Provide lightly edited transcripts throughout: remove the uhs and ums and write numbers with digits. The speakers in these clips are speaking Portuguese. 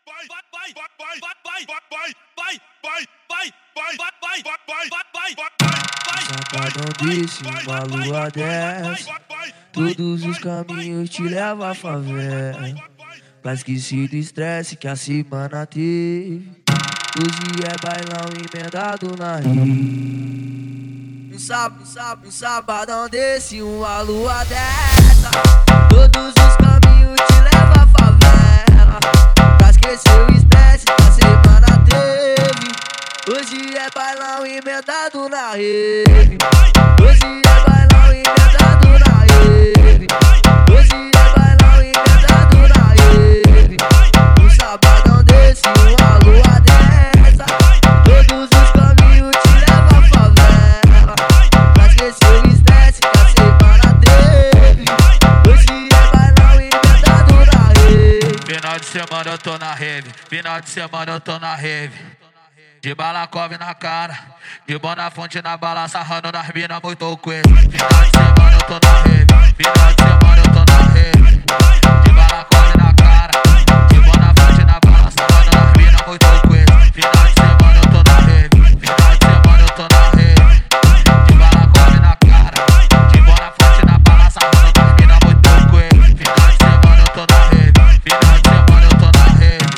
Safadão desse, uma lua dessa, todos os caminhos te levam à favela. Pra esquecer do estresse que a semana teve, hoje é bailão emendado na rede. Um sabadão desse, uma lua dessa, todos os caminhos te levam à favela. Pra esquecer o estresse que a semana teve, hoje é bailão emendado na rede. Hoje é bailão emendado na rede. Hoje é bailão emendado na rede. Um sabadão desse, uma lua dessa, todos os caminhos te levam à favela. Pra esquecer o estresse que a semana teve, hoje é bailão emendado na rede. Final de semana eu tô na rave, final de semana eu tô na rave. De balacove na cara, de Bonafonte na bala, sarrando nas minas muito coelho. Final de semana eu tô na rave, final de semana eu tô na rave. De balacove na cara, de Bonafonte na bala, sarrando nas minas muito coelho. Final de semana eu tô na rave, final de semana eu tô na rave. De balacove na cara, de Bonafonte na bala, sarrando nas minas muito coelho. Final de semana eu tô na rave, final de semana eu tô na rave.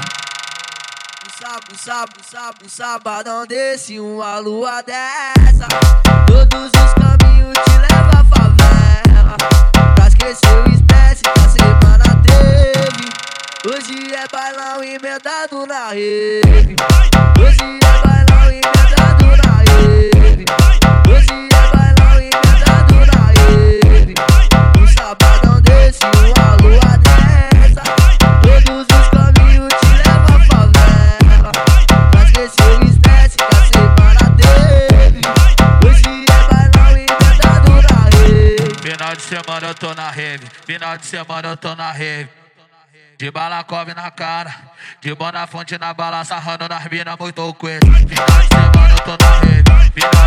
Um sabadão desse, uma lua dessa, todos os caminhos te levam à favela. Pra esquecer o estresse que a semana teve, hoje é bailão emendado na rede. Hoje é bailão emendado na rede. Hoje é bailão emendado na rede. Um sabadão desse, uma lua dessa, todos os caminhos te levam à favela. Pra esquecer o estresse que a semana teve, hoje é bailão emendado na rede. Final de semana eu tô na rave, final de semana eu tô na rave. De balacove na cara, de Bonafonte na bala, sarrando nas minas muito coelho. Final de semana eu tô na rave, final